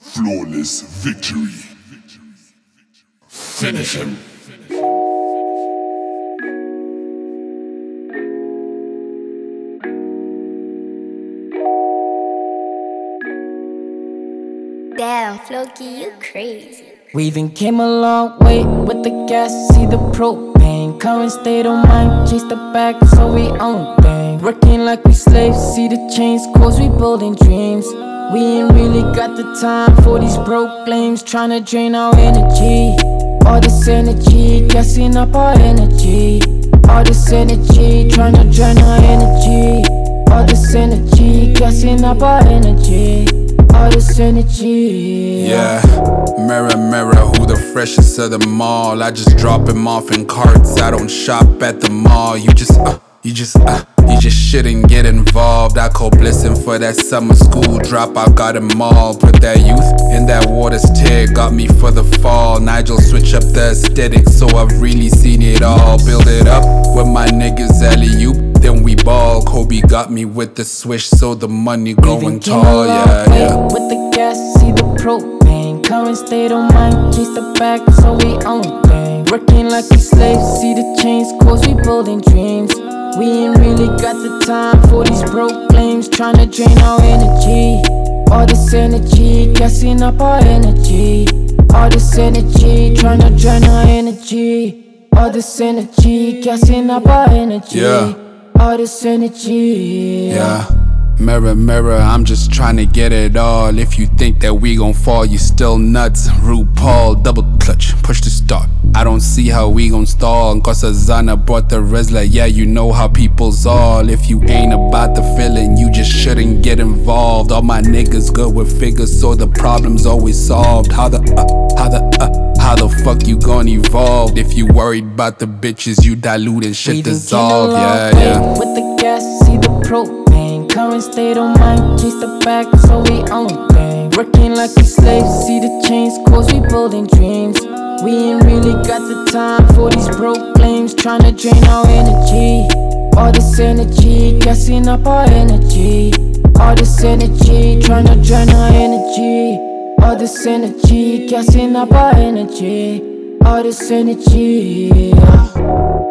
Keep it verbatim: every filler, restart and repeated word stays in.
Flawless victory. Finish him. Damn, Floki, you crazy. We even came a long way with the gas, see the propane. Current state of mind, chase the bag, so we own thing. Working like we slaves, see the chains, cause we building dreams. We ain't really got the time for these broke flames, tryna drain our energy. All this energy, gassing up our energy. All this energy, tryna drain our energy. All this energy, gassing up our energy. All this energy. Yeah, mirror, mirror, who the freshest of them all? I just drop him off in carts, I don't shop at the mall. You just, uh, you just, uh, you just shouldn't get involved. I call blessing for that summer school dropout, got them all. Put that youth in that water's tear, got me for the fall. Nigel switch up the aesthetic, so I've really seen it all. Build it up with my niggas alley-oop, then we ball. Kobe got me with the swish, so the money growing tall, yeah, yeah. With the gas, see the propane. Current state of mind, chase the bag, so we own thing. Working like we slaves, see the chains, cause we building dreams. We ain't really got the time for these broke flames, tryna drain our energy. All this energy, gassing up our energy. All this energy, tryna drain our energy. All this energy, gassing up our energy. Yeah. All this energy. Yeah. Mirror, mirror, I'm just trying to get it all. If you think that we gon' fall, you still nuts. RuPaul, double clutch, push the start. I don't see how we gon' stall. Cause Zana brought the Rizla, yeah, you know how people's all. If you ain't about the feeling, you just shouldn't get involved. All my niggas good with figures, so the problem's always solved. How the, uh, how the, uh, how the fuck you gon' evolve? If you worried about the bitches, you dilute and shit dissolve, yeah, yeah. With the gas, see the propane. Current state of mind, chase the bag, so we own thing. Working like we slaves, see the chains, cause we building dreams. We ain't really got the time for these broke flames, tryna drain our energy. All this energy, gassing up our energy. All this energy, tryna drain our energy. All this energy, gassing up our energy. All this energy, yeah.